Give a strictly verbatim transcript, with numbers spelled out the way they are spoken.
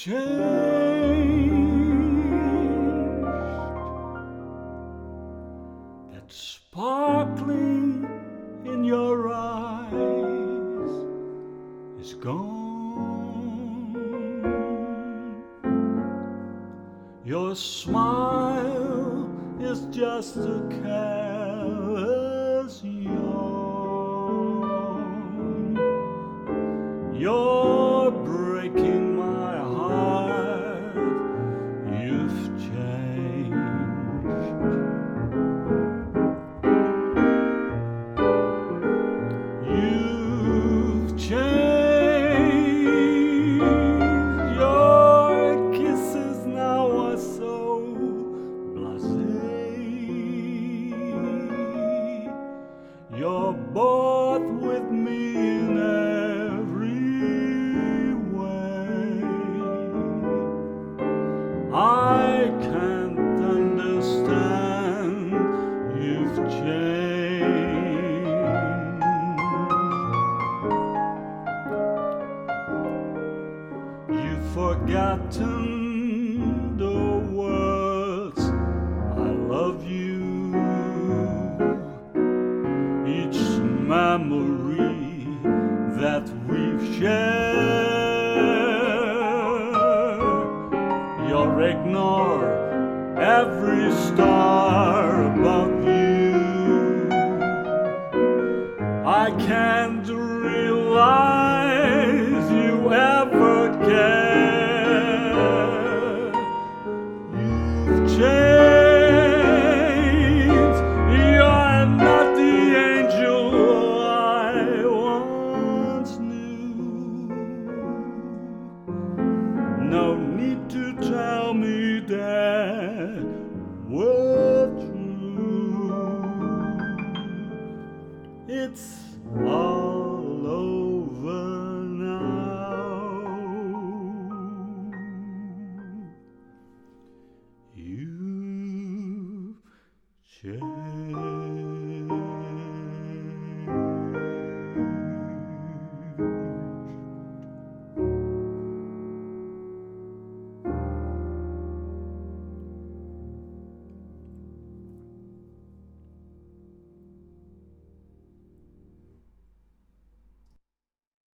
changed. That sparkling in your eyes is gone. Your smile is just a careless yawn. You're breaking my heart. You've changed. You've changed. Your kisses now are so blasé. You're both with me in every way. I can't understand. You've changed. You've forgotten the words I love you. Each memory that we've shared. You'll ignore every star above you. I can't realize you ever cared. You've changed. You're not the angel I once knew. No need to tell me that we're true. It's all over now. You've changed.